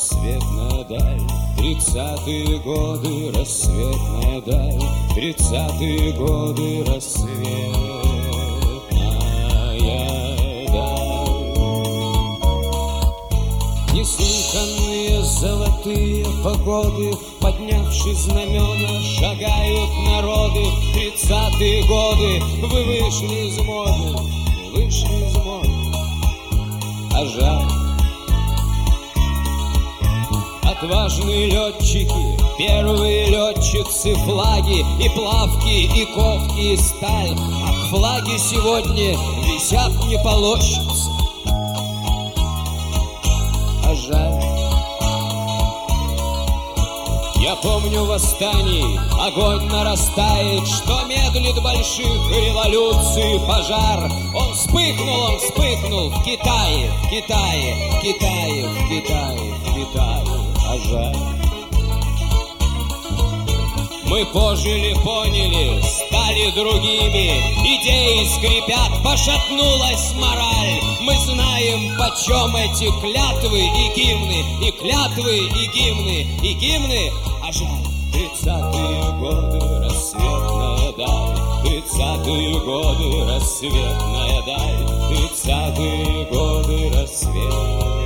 рассветная даль, 30-е годы, рассветная даль, 30-е годы, рассветная даль. Неслыханные золотые погоды, поднявши знамена, шагают народы. 30-е годы, вы вышли из моды, вышли из моды. А жаль, отважные летчики, первые летчицы, флаги и плавки, и ковки, и сталь. Ах, флаги сегодня висят, не полощутся. А жаль. Я помню восстаний, огонь нарастает, что медлит больших революций пожар. Он вспыхнул в Китае, в Китае, в Китае, в Китае, в Китае. А жаль. Мы пожили, поняли, стали другими, идеи скрипят, пошатнулась мораль. Мы знаем, почем эти клятвы и гимны, и клятвы, и гимны, и гимны. А жаль. 30-е годы, рассветная даль, 30-е годы, рассветная даль, 30-е годы, рассветная даль.